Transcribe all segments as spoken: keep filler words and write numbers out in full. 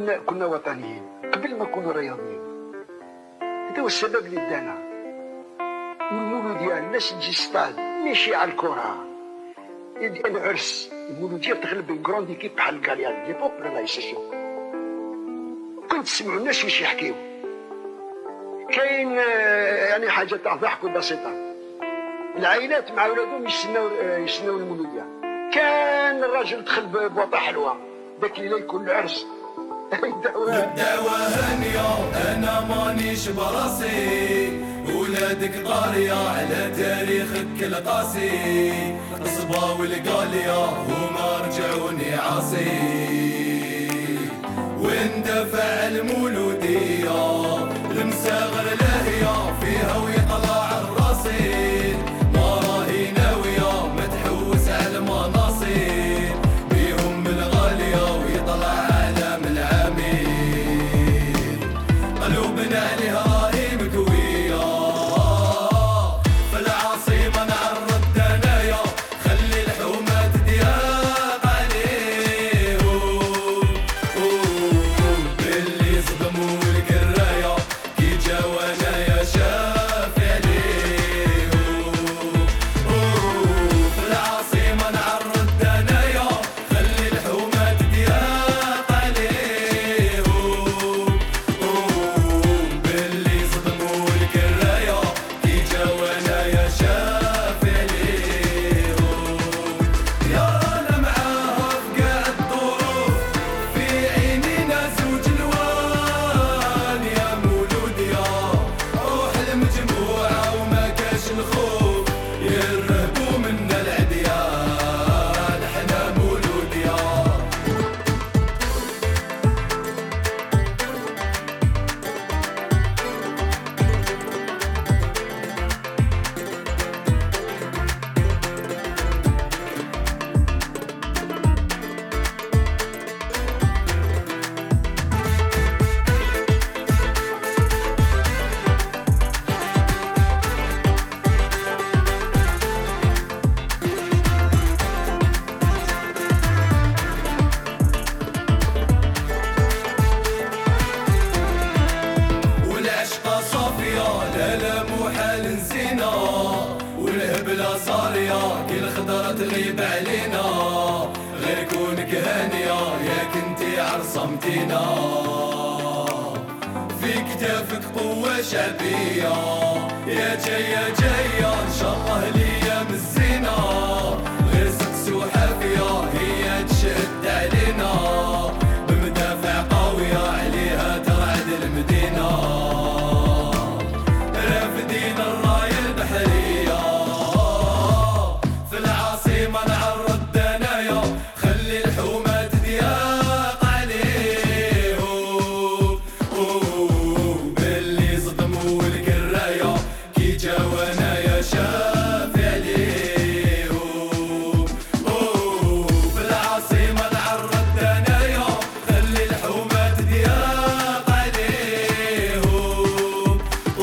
كنا كنا وطنيين قبل ما نكونوا رياضيين. هذا هو السبب اللي دانا. والمولود ديال الناس تجي ستاد ماشي على الكره ديال العرس. المولوديه تغلب الكروند ايكيب بحال الكاليان دي بوب لا يسيسيو. كنت تسمعوا الناس واش يحكيو. كاين يعني حاجه تاع ضحك بسيطه. العائلات مع ولادهم يستناو يستناو المولوديه. كان الراجل دخل ببواطه حلوه داك الليله يكون العرس. الدعوة هانية أنا مانيش براسي، ولادك طارية على تاريخك القاسي. القصبة والقالية هما رجعوني عاصي، واندفع المولودية المساغر لاهية فيها ويطلع الراسين. ما راهي ناوية ما تحوس على المناصب، بيهم الغالية ويطلع قلوبنا عليها راهي مكوية. في العاصمة نعرض دنايا خلي الحومة تضيق عليهم. باللي صدموا الكراية كي جاوانا يا شافي عليهم. في العاصمة نعرض دنايا خلي الحومة تضيق عليهم. لا مو حال نسينا والهبلة صارية كي الخضرة تغيب علينا. غير كونك هانية يا كنتي عرصمتينا. في كتافك قوة شعبية يا جاية جاية إن شاء الله ليام الزينة. غير سقس وحافية هي تشد علينا، بمدافع قوية عليها ترعد المدينة. رافدين الراية البحرية في العاصمة نعرض دنايا خلي الحومة تضيق عليهم. باللي صدموا الكراية كي جاوانا يا شافي عليهم. في العاصمة نعرض دنايا خلي الحومة تضيق عليهم.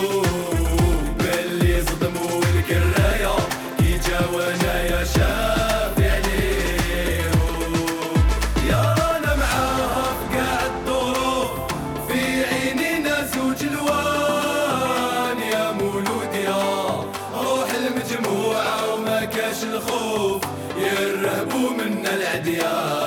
باللي صدموا الكراية كي جاوانا يا شافي عليهم. يا رانا معاها في قاع الظروف في عينينا زوج الوان. يا مولوديا روح المجموعة وما كاش الخوف يرهبوا منا العديان.